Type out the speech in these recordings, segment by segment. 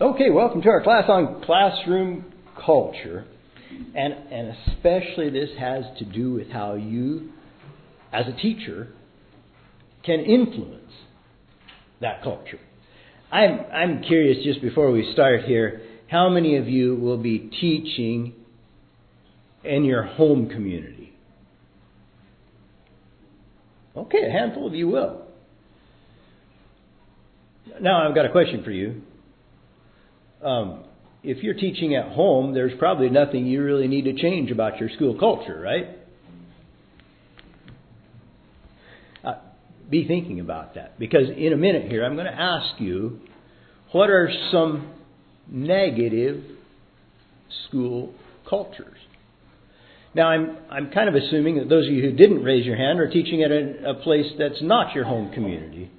Okay, welcome to our class on classroom culture. And especially this has to do with how you, as a teacher, can influence that culture. I'm curious, just before we start here, how many of you will be teaching in your home community? Okay, a handful of you will. Now I've got a question for you. If you're teaching at home, there's probably nothing you really need to change about your school culture, right? Be thinking about that, because in a minute here I'm going to ask you, what are some negative school cultures? Now I'm kind of assuming that those of you who didn't raise your hand are teaching at a place that's not your home community.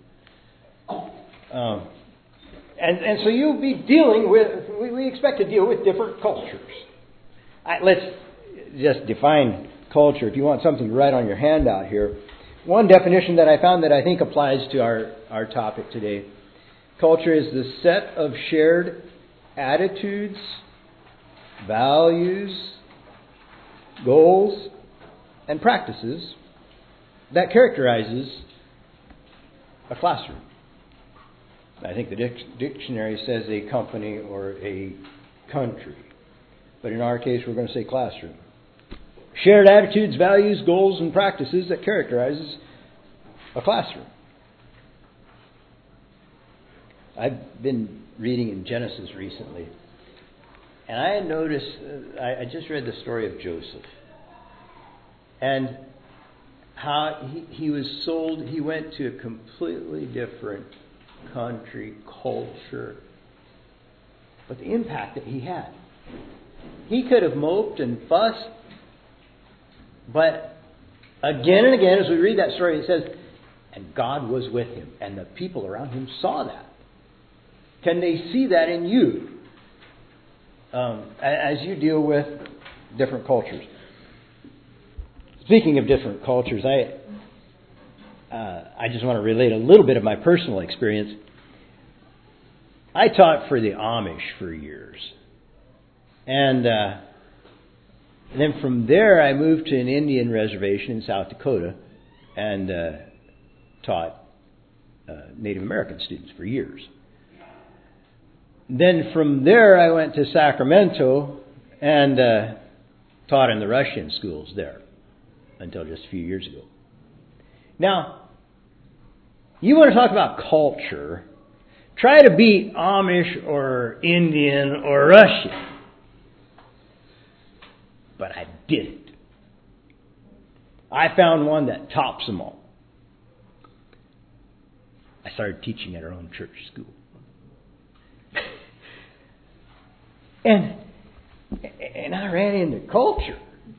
And so you'll be dealing with, we expect to deal with different cultures. Let's just define culture. If you want something to write on your handout here, one definition that I found that I think applies to our topic today. Culture is the set of shared attitudes, values, goals, and practices that characterizes a classroom. I think the dictionary says a company or a country. But in our case, we're going to say classroom. Shared attitudes, values, goals, and practices that characterizes a classroom. I've been reading in Genesis recently. And I noticed, I just read the story of Joseph. And how he was sold, he went to a completely different country, culture, but the impact that he had. He could have moped and fussed, but again and again, as we read that story, it says, and God was with him, and the people around him saw that. Can they see that in you as you deal with different cultures? Speaking of different cultures, I just want to relate a little bit of my personal experience. I taught for the Amish for years. And then from there I moved to an Indian reservation in South Dakota and taught Native American students for years. Then from there I went to Sacramento and taught in the Russian schools there until just a few years ago. Now, you want to talk about culture, try to be Amish or Indian or Russian. But I didn't. I found one that tops them all. I started teaching at our own church school. and I ran into culture.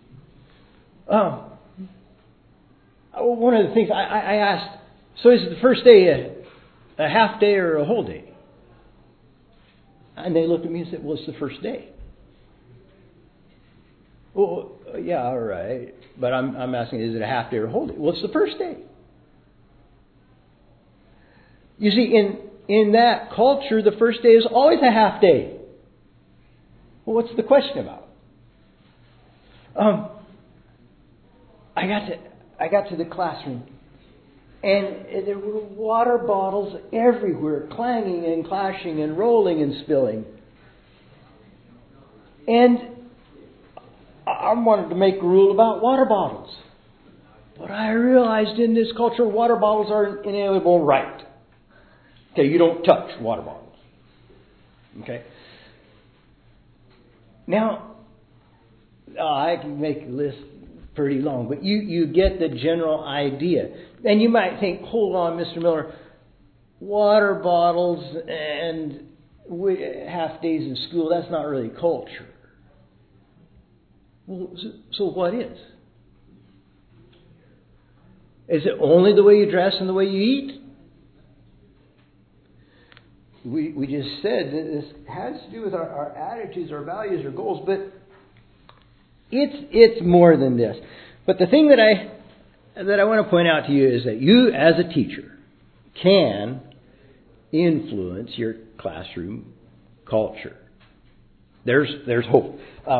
One of the things I asked, so is the first day a half day or a whole day? And they looked at me and said, well, it's the first day. Well, yeah, all right. But I'm asking, is it a half day or a whole day? Well, it's the first day. You see, in that culture, the first day is always a half day. Well, what's the question about? I got to the classroom, and there were water bottles everywhere, clanging and clashing and rolling and spilling. And I wanted to make a rule about water bottles. But I realized in this culture, water bottles are an inalienable right. Okay, you don't touch water bottles. Okay? Now, I can make a list pretty long, but you get the general idea. And you might think, hold on, Mr. Miller, water bottles and half days in school, that's not really culture. Well, so what is? Is it only the way you dress and the way you eat? We just said that this has to do with our attitudes, our values, our goals, but it's more than this. But the thing that I want to point out to you is that you, as a teacher, can influence your classroom culture. There's hope.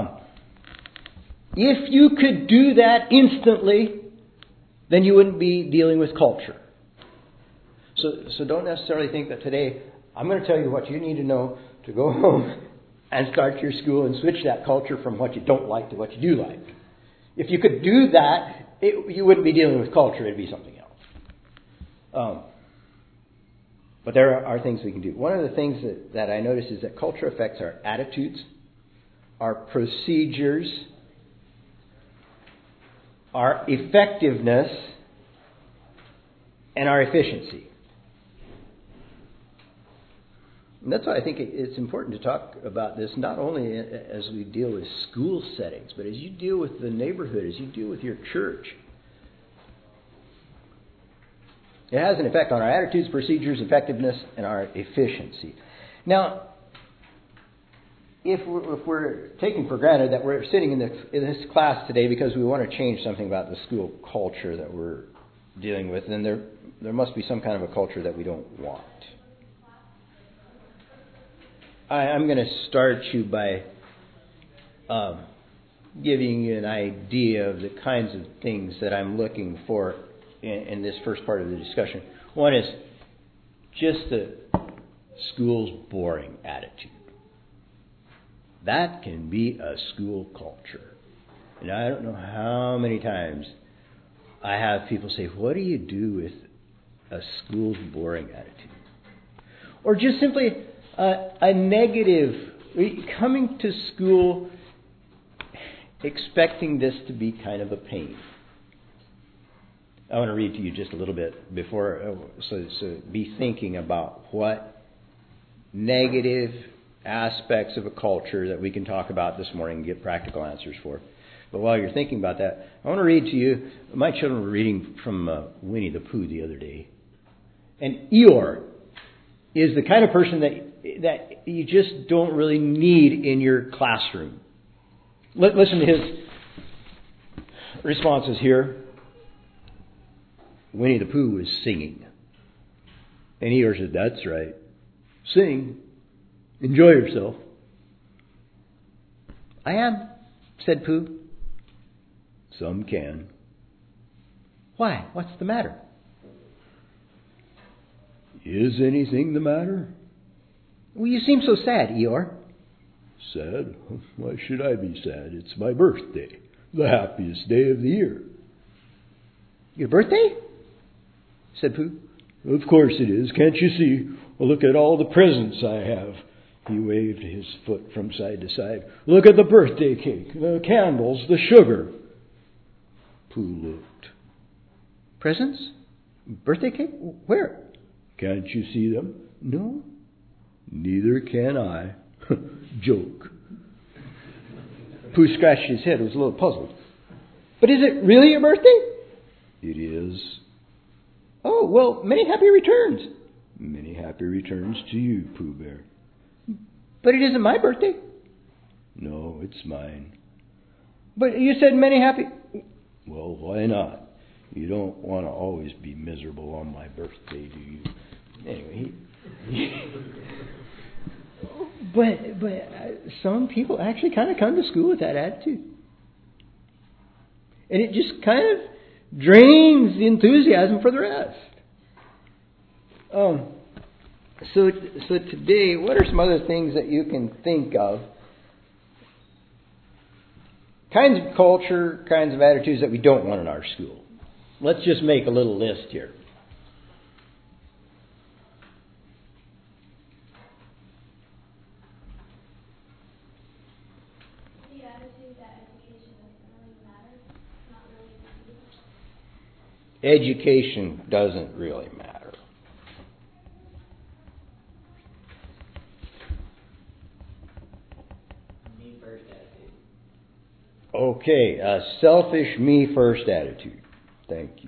If you could do that instantly, then you wouldn't be dealing with culture. So don't necessarily think that today I'm going to tell you what you need to know to go home and start your school and switch that culture from what you don't like to what you do like. If you could do that, you wouldn't be dealing with culture. It'd be something else. But there are things we can do. One of the things that I notice is that culture affects our attitudes, our procedures, our effectiveness, and our efficiency. And that's why I think it's important to talk about this, not only as we deal with school settings, but as you deal with the neighborhood, as you deal with your church. It has an effect on our attitudes, procedures, effectiveness, and our efficiency. Now, if we're taking for granted that we're sitting in this class today because we want to change something about the school culture that we're dealing with, then there must be some kind of a culture that we don't want. I'm going to start you by giving you an idea of the kinds of things that I'm looking for in this first part of the discussion. One is just the school's boring attitude. That can be a school culture. And I don't know how many times I have people say, what do you do with a school's boring attitude? Or just simply a negative, coming to school expecting this to be kind of a pain. I want to read to you just a little bit before, so be thinking about what negative aspects of a culture that we can talk about this morning and get practical answers for. But while you're thinking about that, I want to read to you, my children were reading from Winnie the Pooh the other day. And Eeyore is the kind of person that you just don't really need in your classroom. Listen to his responses here. Winnie the Pooh was singing. And Eeyore said, that's right. Sing. Enjoy yourself. I am, said Pooh. Some can. Why? What's the matter? Is anything the matter? Well, you seem so sad, Eeyore. Sad? Why should I be sad? It's my birthday. The happiest day of the year. Your birthday? Said Pooh. Of course it is. Can't you see? Well, look at all the presents I have. He waved his foot from side to side. Look at the birthday cake, the candles, the sugar. Pooh looked. Presents? Birthday cake? Where? Can't you see them? No. Neither can I. Joke. Pooh scratched his head, was a little puzzled. But is it really your birthday? It is. Oh, well, many happy returns. Many happy returns to you, Pooh Bear. But it isn't my birthday. No, it's mine. But you said many happy... Well, why not? You don't want to always be miserable on my birthday, do you? Anyway, but some people actually kind of come to school with that attitude. And it just kind of drains the enthusiasm for the rest. So today, what are some other things that you can think of? Kinds of culture, kinds of attitudes that we don't want in our school. Let's just make a little list here. The attitude that education doesn't really matter, not really. Education doesn't really matter. Me first attitude. Okay, a selfish me first attitude. Thank you.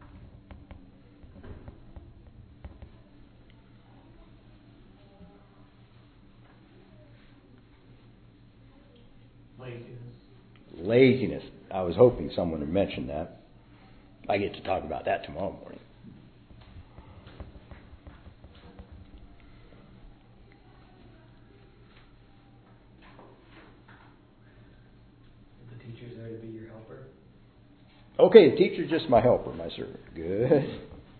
Laziness. I was hoping someone would mention that. I get to talk about that tomorrow morning. Okay, the teacher's just my helper, my servant. Good.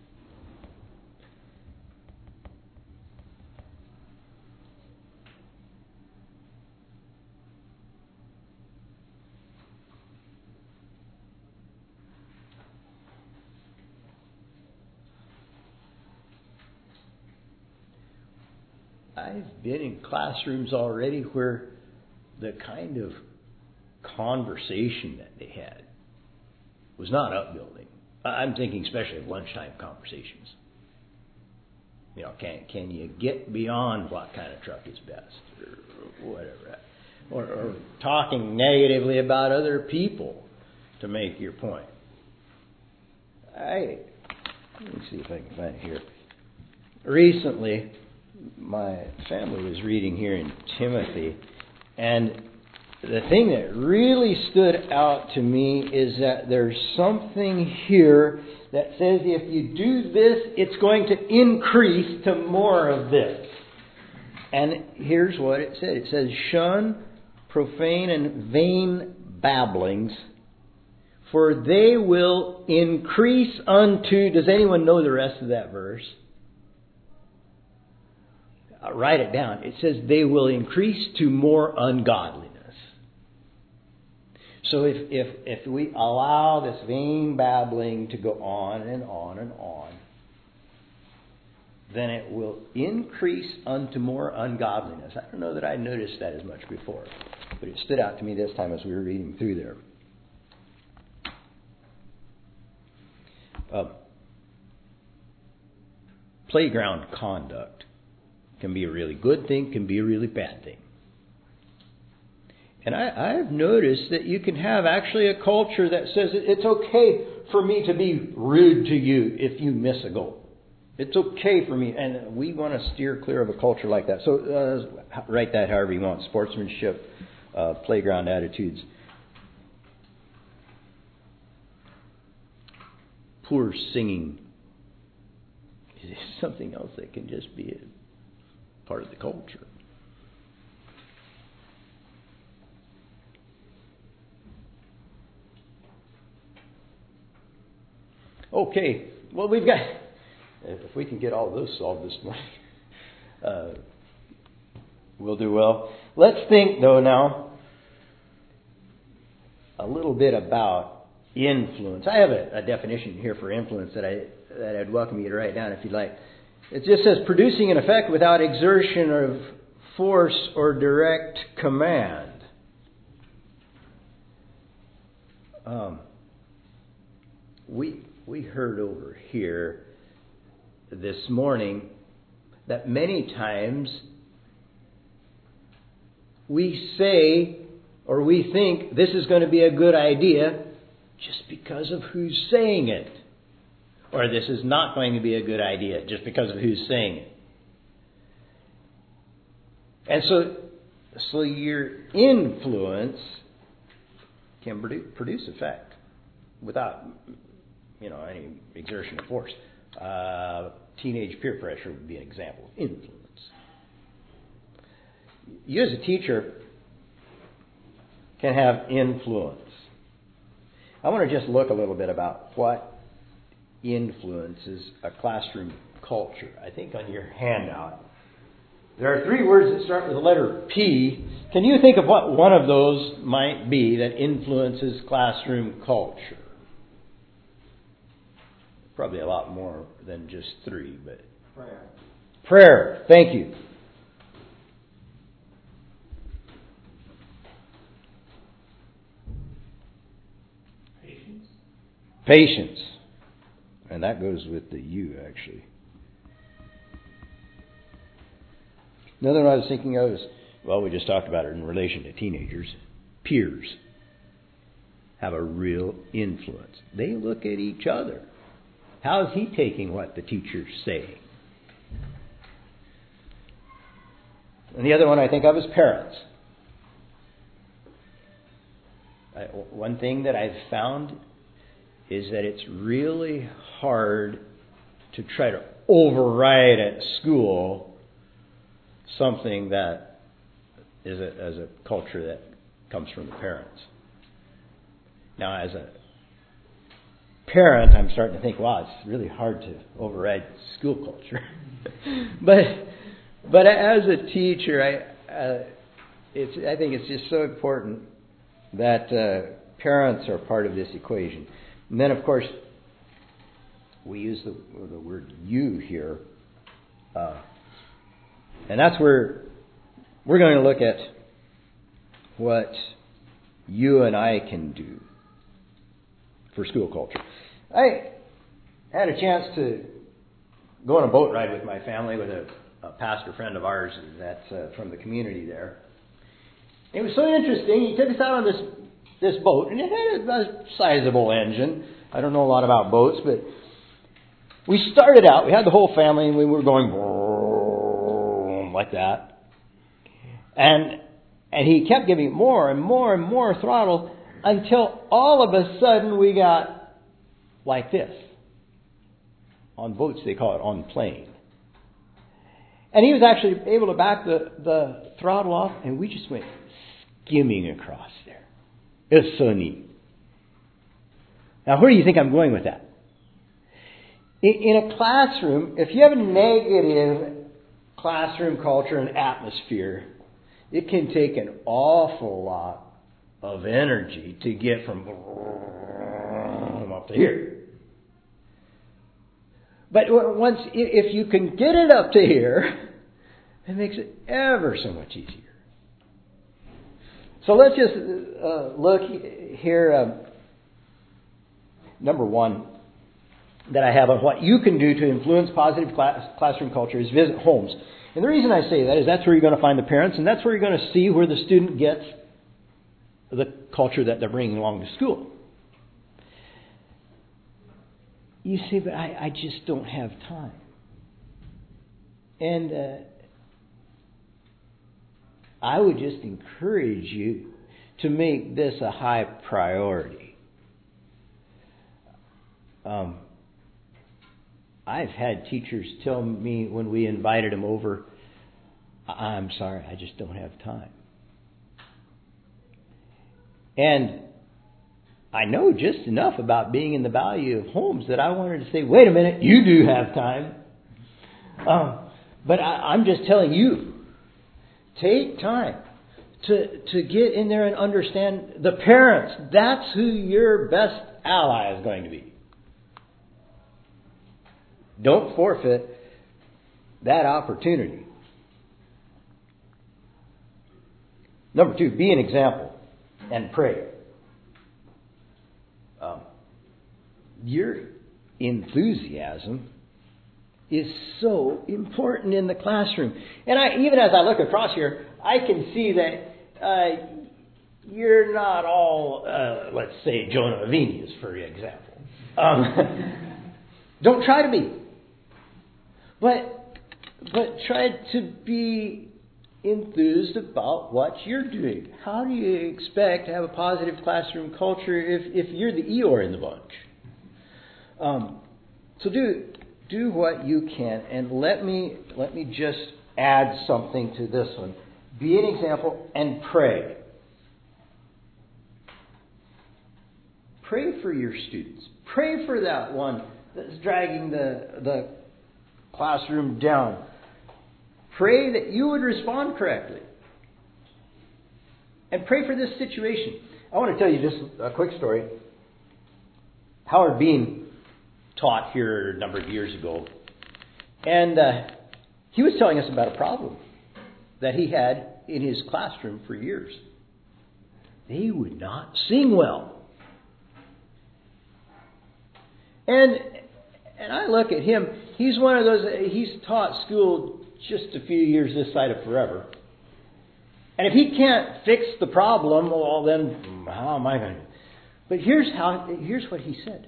I've been in classrooms already where the kind of conversation that they had was not upbuilding. I'm thinking especially of lunchtime conversations. You know, can you get beyond what kind of truck is best or whatever, or talking negatively about other people to make your point. Let me see if I can find it here. Recently, my family was reading here in Timothy, and the thing that really stood out to me is that there's something here that says if you do this, it's going to increase to more of this. And here's what it said. It says, shun profane and vain babblings, for they will increase unto... Does anyone know the rest of that verse? Write it down. It says they will increase to more ungodliness. So if we allow this vain babbling to go on and on and on, then it will increase unto more ungodliness. I don't know that I noticed that as much before, but it stood out to me this time as we were reading through there. Playground conduct can be a really good thing, can be a really bad thing. And I've noticed that you can have actually a culture that says it's okay for me to be rude to you if you miss a goal. It's okay for me. And we want to steer clear of a culture like that. So write that however you want. Sportsmanship, playground attitudes. Poor singing is something else that can just be a part of the culture. Okay, well, we've got... If we can get all of those solved this morning, we'll do well. Let's think, though, now a little bit about influence. I have a definition here for influence that I'd welcome you to write down if you'd like. It just says producing an effect without exertion of force or direct command. We heard over here this morning that many times we say or we think this is going to be a good idea just because of who's saying it. Or this is not going to be a good idea just because of who's saying it. And so your influence can produce effect without, any exertion of force. Teenage peer pressure would be an example of influence. You as a teacher can have influence. I want to just look a little bit about what influences a classroom culture. I think on your handout, there are 3 words that start with the letter P. Can you think of what one of those might be that influences classroom culture? Probably a lot more than just 3, but... Prayer. Prayer. Thank you. Patience. And that goes with the U, actually. Another one I was thinking of is, we just talked about it in relation to teenagers. Peers have a real influence. They look at each other. How is he taking what the teacher's saying? And the other one I think of is parents. One thing that I've found is that it's really hard to try to override at school something that is a culture that comes from the parents. Now, as parent, I'm starting to think, wow, it's really hard to override school culture. but as a teacher, I think it's just so important that parents are part of this equation. And then, of course, we use the word "you" here, and that's where we're going to look at what you and I can do for school culture. I had a chance to go on a boat ride with my family with a pastor friend of ours that's from the community there. It was so interesting. He took us out on this boat, and it had a sizable engine. I don't know a lot about boats, but we started out. We had the whole family, and we were going like that. And he kept giving more and more and more throttle until all of a sudden we got like this. On boats, they call it on plane. And he was actually able to back the throttle off, and we just went skimming across there. It was so neat. Now, where do you think I'm going with that? In a classroom, if you have a negative classroom culture and atmosphere, it can take an awful lot of energy to get from up to here. But if you can get it up to here, it makes it ever so much easier. So let's just look here. Number one that I have on what you can do to influence positive classroom culture is visit homes. And the reason I say that is that's where you're going to find the parents, and that's where you're going to see where the student gets the culture that they're bringing along to school. You say, but I just don't have time. And I would just encourage you to make this a high priority. I've had teachers tell me when we invited them over, I'm sorry, I just don't have time. And I know just enough about being in the value of homes that I wanted to say, wait a minute, you do have time. But I'm just telling you, take time to get in there and understand the parents. That's who your best ally is going to be. Don't forfeit that opportunity. Number two, be an example and pray. Your enthusiasm is so important in the classroom. And even as I look across here, I can see that you're not all, let's say, Jonah Avenius, for example. Don't try to be. But try to be enthused about what you're doing. How do you expect to have a positive classroom culture if you're the Eeyore in the bunch? So do what you can, and let me just add something to this one. Be an example and pray. Pray for your students. Pray for that one that's dragging the classroom down. Pray that you would respond correctly. And pray for this situation. I want to tell you just a quick story. Howard Bean taught here a number of years ago. And he was telling us about a problem that he had in his classroom for years. They would not sing well. And I look at him, he's one of those, he's taught school just a few years this side of forever. And if he can't fix the problem, well then, how am I going to? But here's what he said.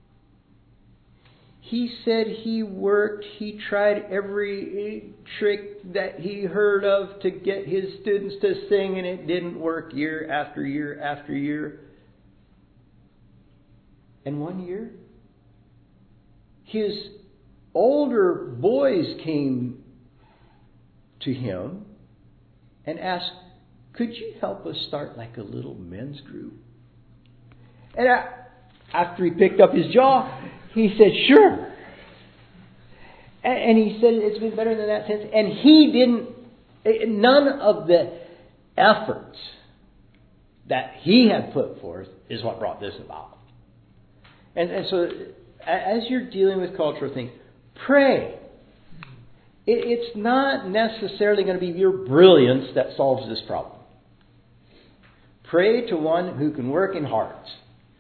He said he worked, he tried every trick that he heard of to get his students to sing, and it didn't work year after year after year. And one year, his older boys came to him and asked, could you help us start like a little men's group? And after he picked up his jaw, he said, sure. And he said it's been better than that since. And he didn't, none of the efforts that he had put forth is what brought this about. And so as you're dealing with cultural things, pray. It's not necessarily going to be your brilliance that solves this problem. Pray to one who can work in hearts.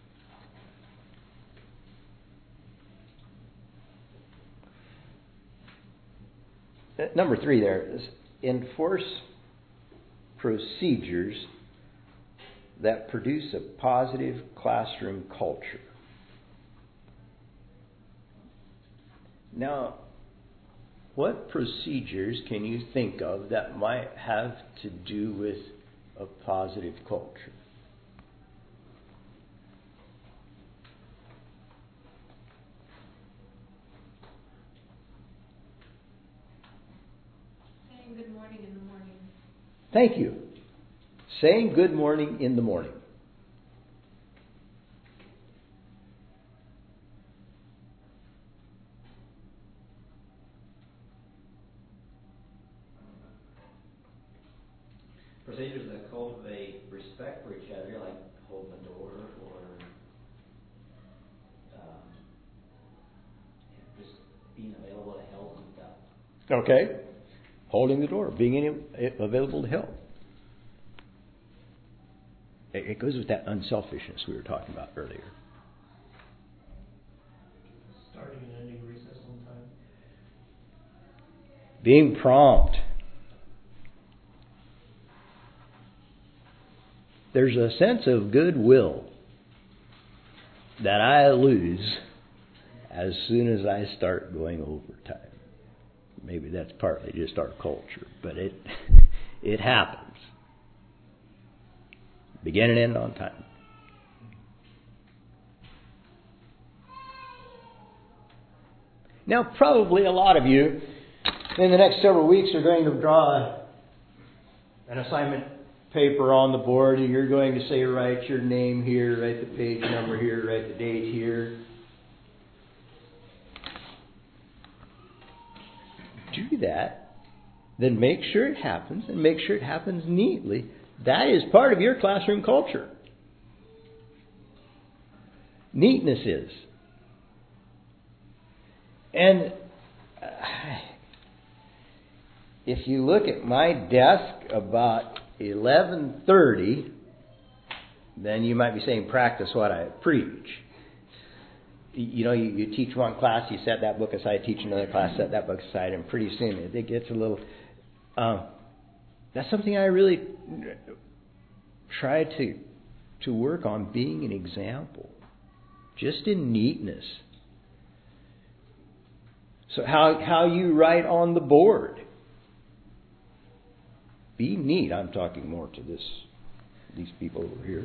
Number 3 there is enforce procedures that produce a positive classroom culture. Now, what procedures can you think of that might have to do with a positive culture? Saying good morning in the morning. Thank you. Saying good morning in the morning. Procedures that cultivate respect for each other, like holding the door or just being available to help and stuff. Okay. Holding the door, being available to help. It goes with that unselfishness we were talking about earlier. Starting and ending recess on time. Being prompt. There's a sense of goodwill that I lose as soon as I start going overtime. Maybe that's partly just our culture, but it happens. Begin and end on time. Now, probably a lot of you in the next several weeks are going to draw an assignment paper on the board, and you're going to say, write your name here, write the page number here, write the date here. Do that, then make sure it happens, and make sure it happens neatly. That is part of your classroom culture. Neatness is. And if you look at my desk about 11:30, then you might be saying, practice what I preach. You know, you teach one class, you set that book aside, teach another class, set that book aside, and pretty soon it gets a little... that's something I really try to work on, being an example. Just in neatness. So how you write on the board. Be neat. I'm talking more to these people over here.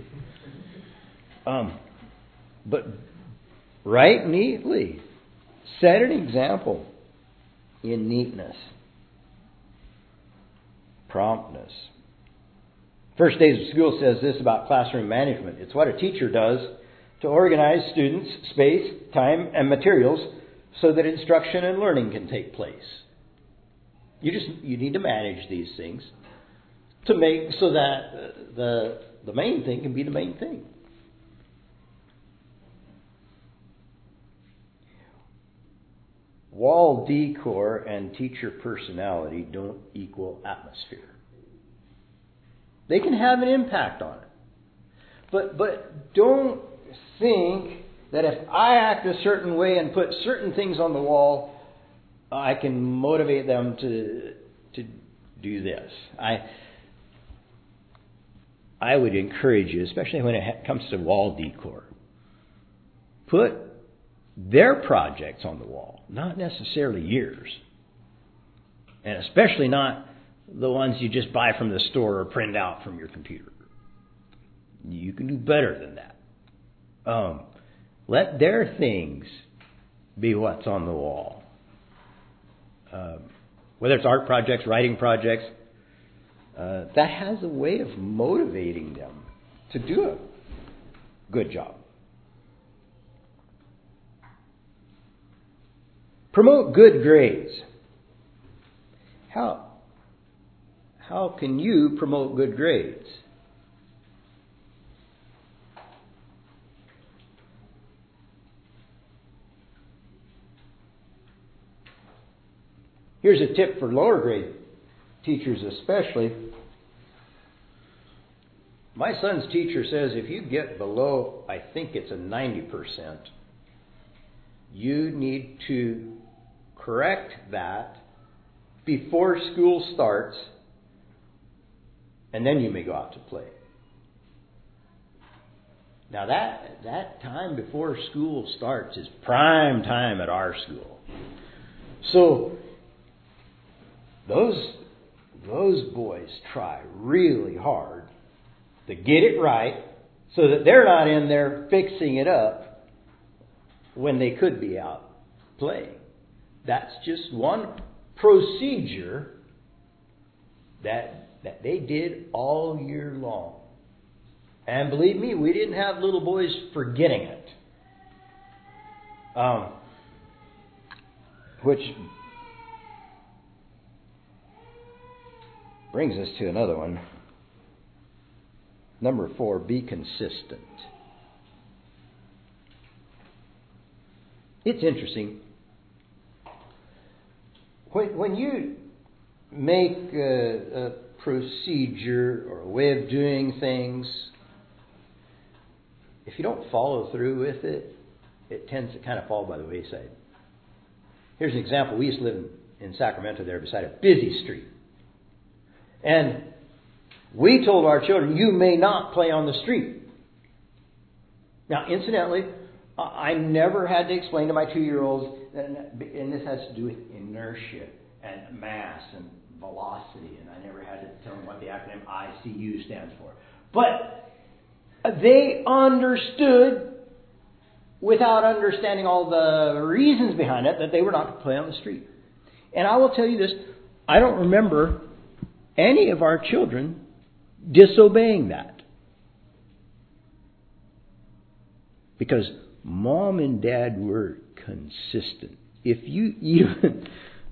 But write neatly. Set an example in neatness. Promptness. First Days of School says this about classroom management. It's what a teacher does to organize students, space, time, and materials so that instruction and learning can take place. You need to manage these things to make so that the main thing can be the main thing. Wall decor and teacher personality don't equal atmosphere. They can have an impact on it. But don't think that if I act a certain way and put certain things on the wall, I can motivate them to do this. I would encourage you, especially when it comes to wall decor, put their projects on the wall, not necessarily yours. And especially not the ones you just buy from the store or print out from your computer. You can do better than that. Let their things be what's on the wall. Whether it's art projects, writing projects, that has a way of motivating them to do a good job. Promote good grades. How can you promote good grades? Here's a tip for lower grade teachers especially. My son's teacher says if you get below, I think it's a 90%, you need to correct that before school starts, and then you may go out to play. Now that time before school starts is prime time at our school. So those boys try really hard to get it right so that they're not in there fixing it up when they could be out playing. That's just one procedure that they did all year long. And believe me, we didn't have little boys forgetting it. Which brings us to another one. Number 4, be consistent. It's interesting. When you make a procedure or a way of doing things, if you don't follow through with it, it tends to kind of fall by the wayside. Here's an example. We used to live in Sacramento there beside a busy street. And we told our children, you may not play on the street. Now, incidentally, I never had to explain to my 2-year-olds, and this has to do with inertia and mass and velocity, and I never had to tell them what the acronym ICU stands for. But they understood, without understanding all the reasons behind it, that they were not to play on the street. And I will tell you this, I don't remember any of our children disobeying that. Because Mom and Dad were consistent. If you even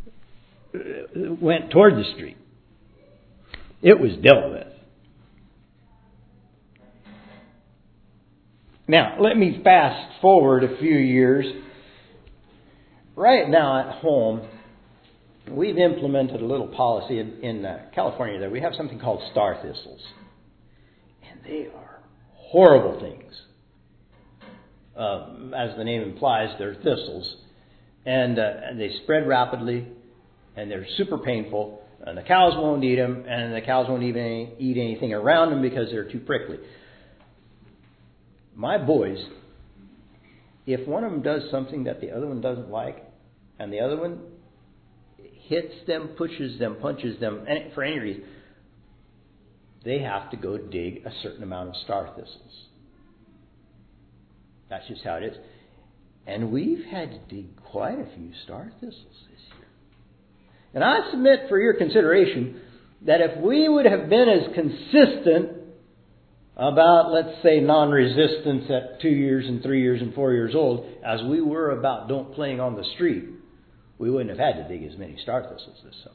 went toward the street, it was dealt with. Now, let me fast forward a few years. Right now at home, we've implemented a little policy in California that we have something called star thistles. And they are horrible things. As the name implies, they're thistles. And they spread rapidly, and they're super painful. And the cows won't eat them, and the cows won't even eat anything around them because they're too prickly. My boys, if one of them does something that the other one doesn't like, and the other one hits them, pushes them, punches them, and for any reason, they have to go dig a certain amount of star thistles. That's just how it is. And we've had to dig quite a few star thistles this year. And I submit for your consideration that if we would have been as consistent about, let's say, non-resistance at 2 years and 3 years and 4 years old as we were about don't playing on the street, we wouldn't have had to dig as many star thistles this summer.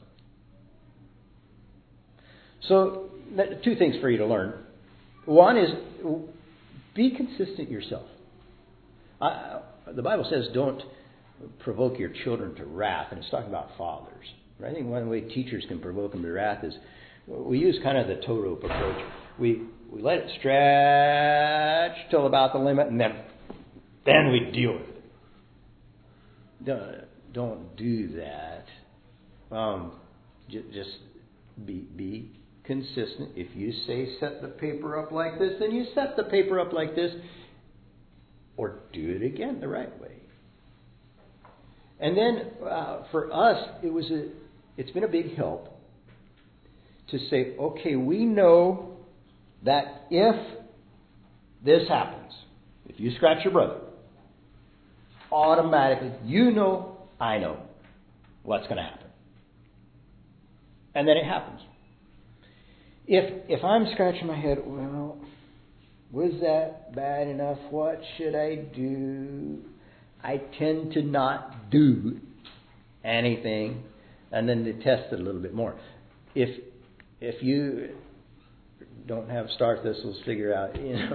So, 2 things for you to learn. One is, be consistent yourself. The Bible says don't provoke your children to wrath, and it's talking about fathers. I think one way teachers can provoke them to wrath is we use kind of the tow rope approach. We let it stretch till about the limit, and then we deal with it. Don't do that. Just be consistent. If you say set the paper up like this, then you set the paper up like this. Or do it again the right way. And then for us, it's been a big help to say, okay, we know that if this happens, if you scratch your brother, automatically, you know, I know what's going to happen. And then it happens. If I'm scratching my head, well, was that bad enough? What should I do? I tend to not do anything, and then they test it a little bit more. If you don't have star thistles, figure out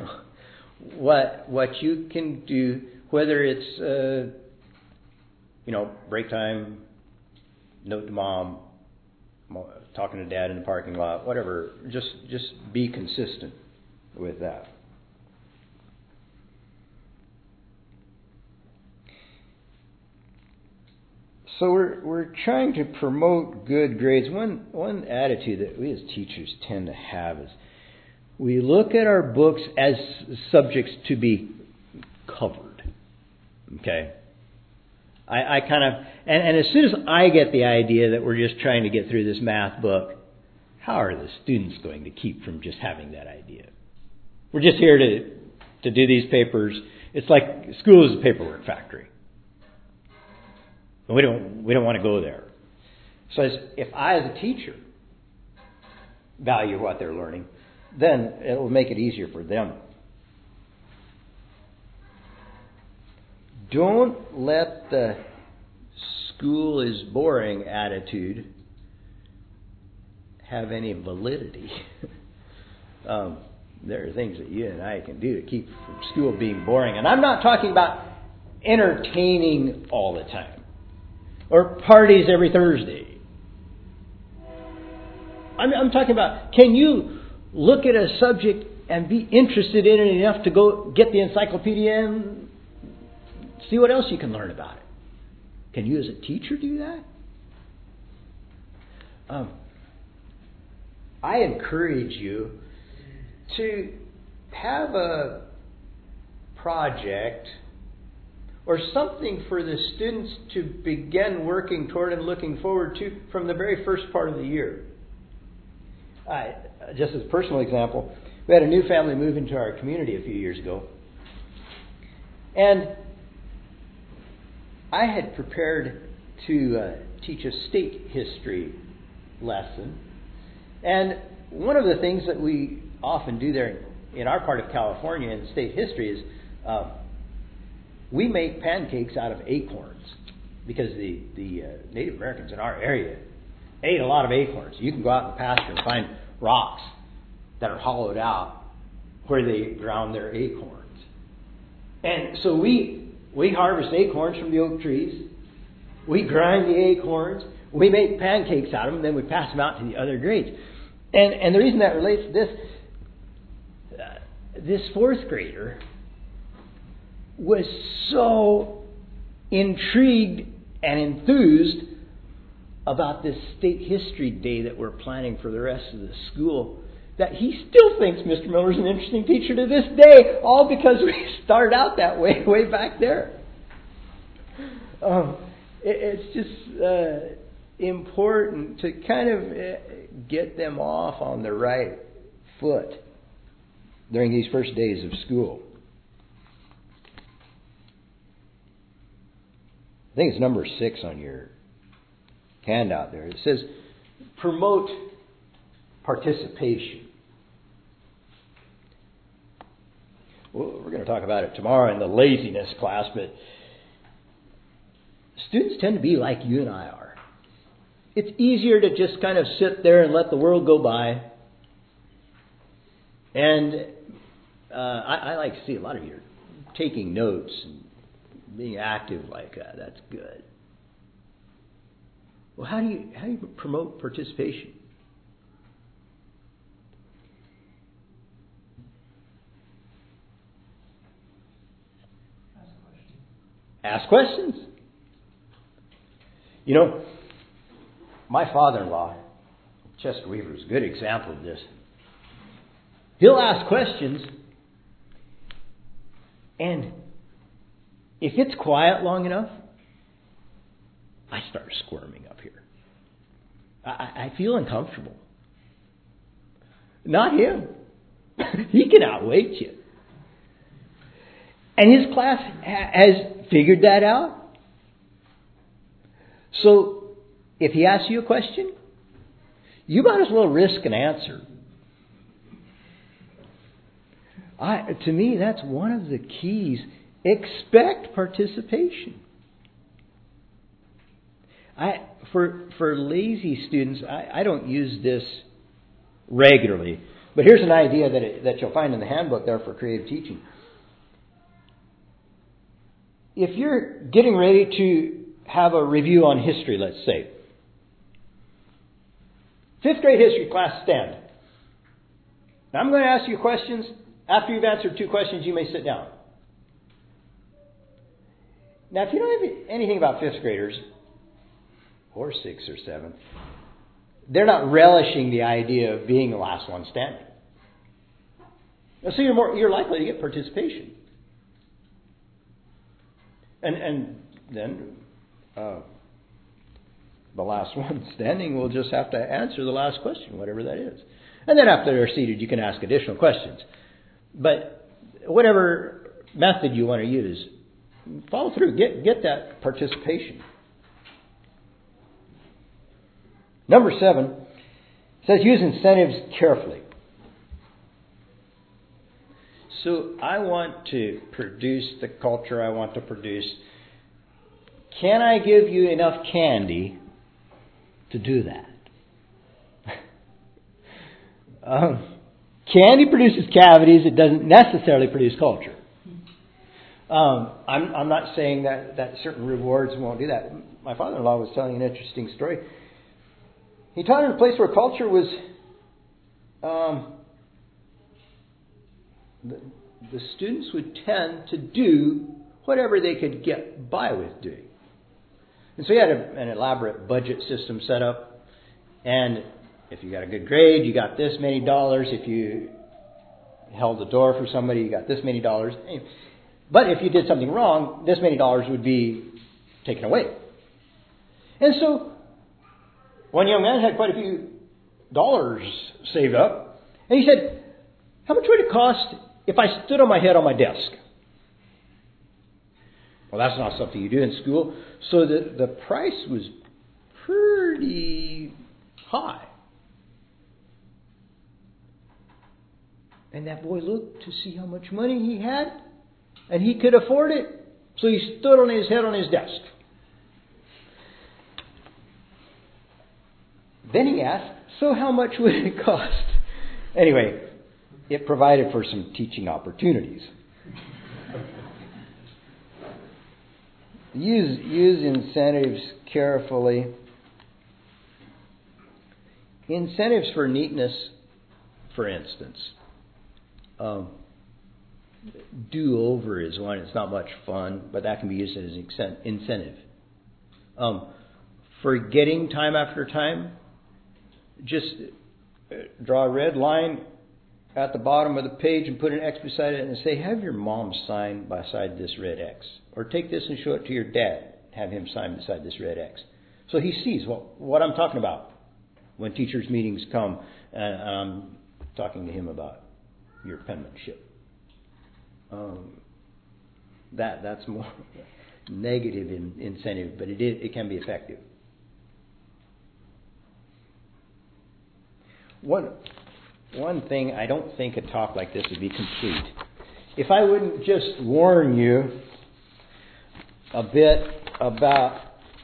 what you can do, whether it's break time, note to mom, talking to dad in the parking lot, whatever. Just be consistent with that. So we're trying to promote good grades. One attitude that we as teachers tend to have is we look at our books as subjects to be covered. Okay? I kind of, and as soon as I get the idea that we're just trying to get through this math book, how are the students going to keep from just having that idea? We're just here to do these papers. It's like school is a paperwork factory. We don't want to go there. So if I as a teacher value what they're learning, then it will make it easier for them. Don't let the school is boring attitude have any validity. There are things that you and I can do to keep from school being boring. And I'm not talking about entertaining all the time or parties every Thursday. I'm talking about, can you look at a subject and be interested in it enough to go get the encyclopedia and see what else you can learn about it? Can you as a teacher do that? I encourage you to have a project or something for the students to begin working toward and looking forward to from the very first part of the year. Just as a personal example, we had a new family move into our community a few years ago. And I had prepared to teach a state history lesson. And one of the things that we often do there in our part of California in state history is we make pancakes out of acorns because the Native Americans in our area ate a lot of acorns. You can go out in the pasture and find rocks that are hollowed out where they ground their acorns. And so we harvest acorns from the oak trees. We grind the acorns. We make pancakes out of them. Then we pass them out to the other grades. And the reason that relates to this fourth grader was so intrigued and enthused about this state history day that we're planning for the rest of the school that he still thinks Mr. Miller's an interesting teacher to this day, all because we started out that way back there. It's just important to kind of get them off on the right foot during these first days of school. I think it's number 6 on your handout there. It says, promote participation. Well, we're going to talk about it tomorrow in the laziness class, but students tend to be like you and I are. It's easier to just kind of sit there and let the world go by. And I like to see a lot of you taking notes and being active like that. That's good. Well, how do you promote participation? Ask questions. You know, my father-in-law, Chester Weaver, is a good example of this. He'll ask questions, and if it's quiet long enough, I start squirming up here. I feel uncomfortable. Not him. He can outweight you. And his class has figured that out. So, if he asks you a question, you might as well risk an answer. To me, that's one of the keys. Expect participation. For lazy students, I don't use this regularly. But here's an idea that you'll find in the handbook there for creative teaching. If you're getting ready to have a review on history, let's say, 5th grade history class, stand. Now I'm going to ask you questions. After you've answered 2 questions, you may sit down. Now, if you don't have anything about 5th graders, or 6th or 7th, they're not relishing the idea of being the last one standing. So you're likely to get participation. And then the last one standing will just have to answer the last question, whatever that is. And then after they're seated, you can ask additional questions. But whatever method you want to use, follow through. Get that participation. Number 7 says use incentives carefully. So I want to produce the culture I want to produce. Can I give you enough candy to do that? Candy produces cavities. It doesn't necessarily produce culture. I'm not saying that certain rewards won't do that. My father-in-law was telling an interesting story. He taught in a place where culture was the students would tend to do whatever they could get by with doing. And so he had an elaborate budget system set up. And if you got a good grade, you got this many dollars. If you held the door for somebody, you got this many dollars. But if you did something wrong, this many dollars would be taken away. And so one young man had quite a few dollars saved up. And he said, how much would it cost if I stood on my head on my desk? Well, that's not something you do in school. So the price was pretty high. And that boy looked to see how much money he had, and he could afford it. So he stood on his head on his desk. Then he asked, so how much would it cost? Anyway, it provided for some teaching opportunities. Use incentives carefully. Incentives for neatness, for instance. Do-over is one. It's not much fun, but that can be used as an incentive. Forgetting time after time, just draw a red line at the bottom of the page and put an X beside it and say, have your mom sign beside this red X. Or take this and show it to your dad. Have him sign beside this red X. So he sees what I'm talking about when teachers' meetings come and I'm talking to him about your penmanship. That's more negative incentive, but it can be effective. One thing, I don't think a talk like this would be complete if I wouldn't just warn you a bit about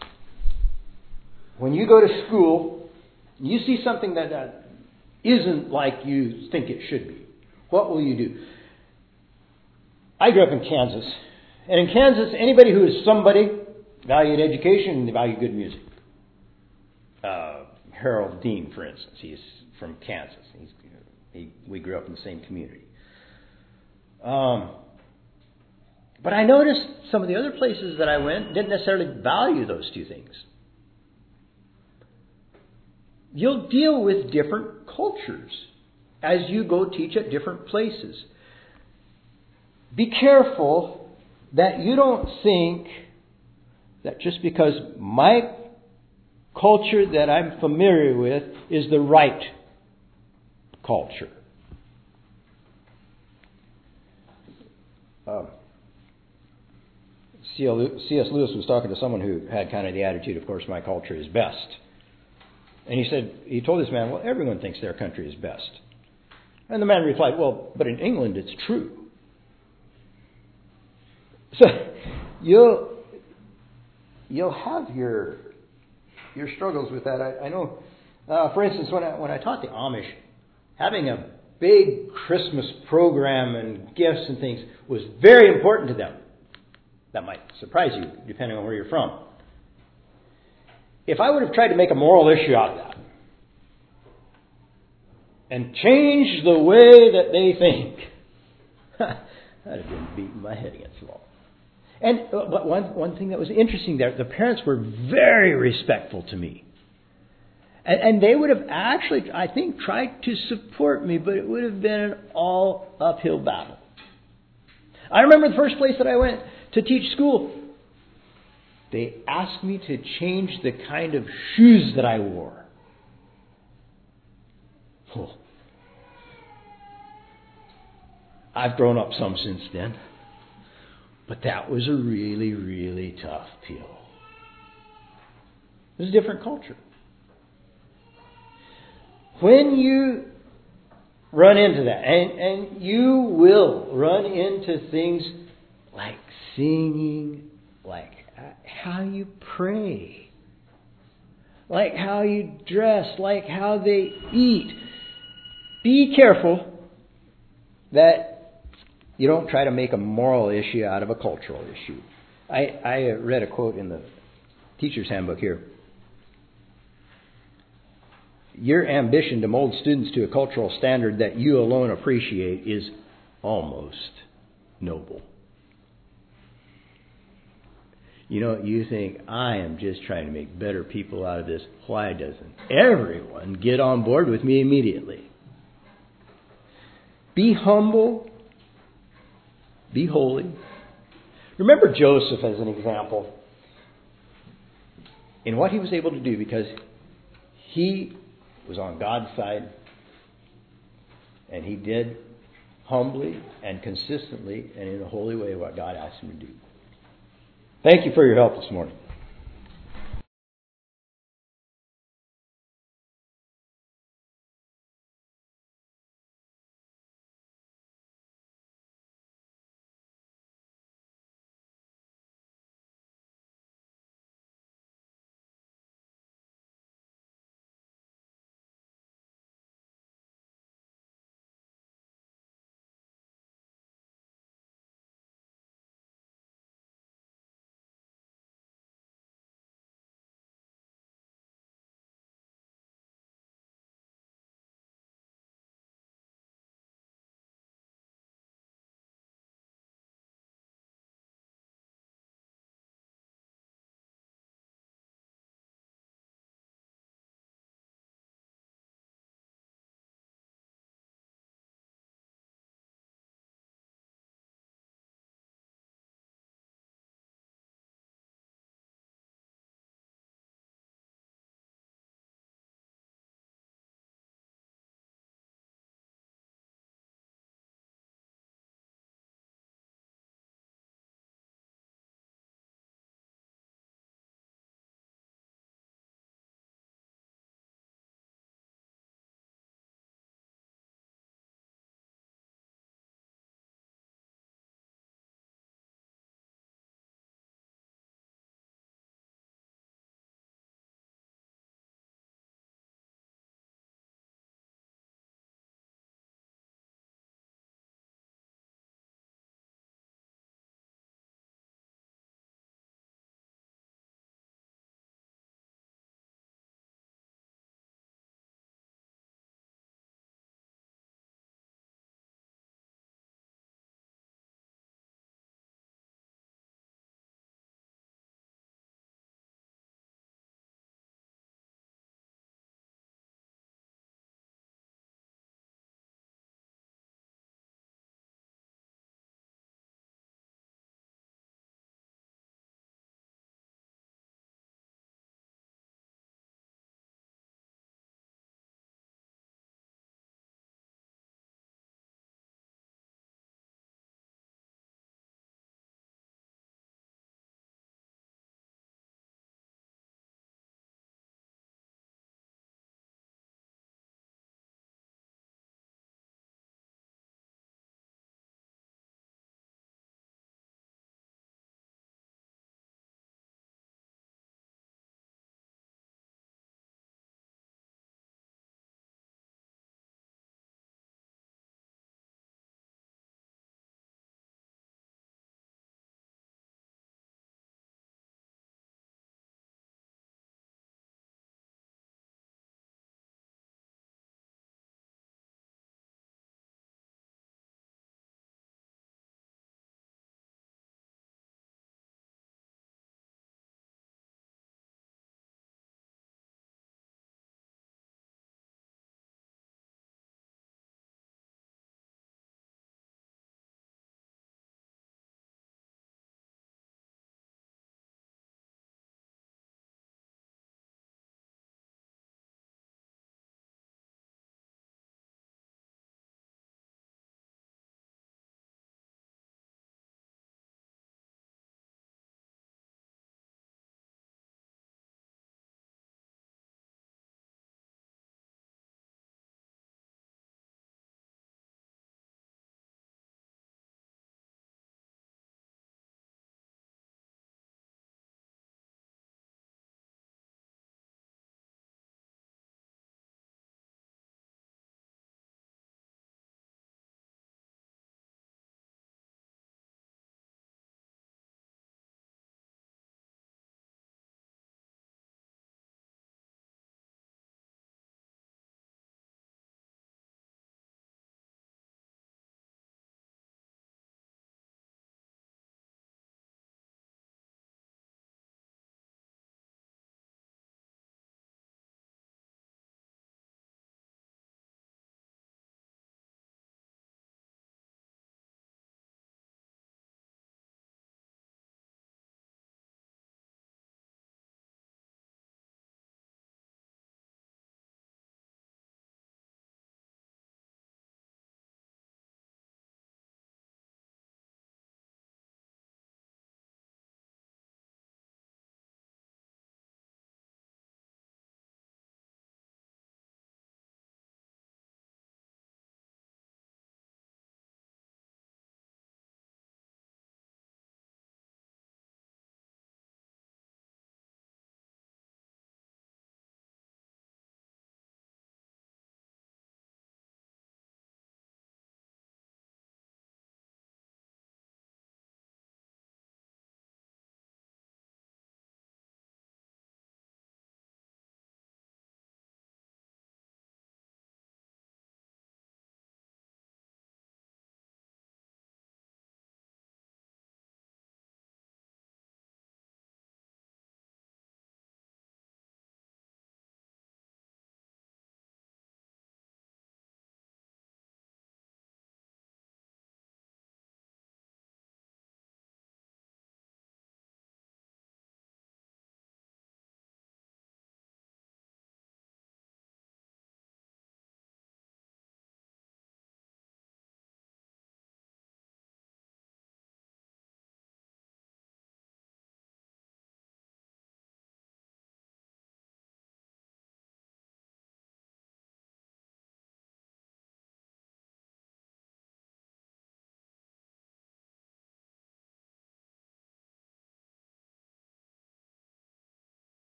when you go to school, you see something that isn't like you think it should be. What will you do? I grew up in Kansas. And in Kansas, anybody who is somebody valued education and they value good music. Harold Dean, for instance, he's from Kansas. We grew up in the same community. But I noticed some of the other places that I went didn't necessarily value those two things. You'll deal with different cultures as you go teach at different places. Be careful that you don't think that just because my culture that I'm familiar with is the right culture. C.S. Lewis was talking to someone who had kind of the attitude, of course, my culture is best. And he told this man, well, everyone thinks their country is best. And the man replied, well, but in England it's true. So you'll have your your struggles with that. I know, for instance, when I taught the Amish, having a big Christmas program and gifts and things was very important to them. That might surprise you, depending on where you're from. If I would have tried to make a moral issue out of that and change the way that they think, I'd have been beating my head against the wall. But one thing that was interesting there, the parents were very respectful to me. And they would have actually, I think, tried to support me, but it would have been an all uphill battle. I remember the first place that I went to teach school, they asked me to change the kind of shoes that I wore. Oh. I've grown up some since then. But that was a really, really tough pill. It was a different culture. When you run into that, and you will run into things like singing, like how you pray, like how you dress, like how they eat, be careful that you don't try to make a moral issue out of a cultural issue. I read a quote in the teacher's handbook here. Your ambition to mold students to a cultural standard that you alone appreciate is almost noble. You know, you think, I am just trying to make better people out of this. Why doesn't everyone get on board with me immediately? Be humble. Be holy. Remember Joseph as an example in what he was able to do, because he was on God's side and he did humbly and consistently and in a holy way what God asked him to do. Thank you for your help this morning.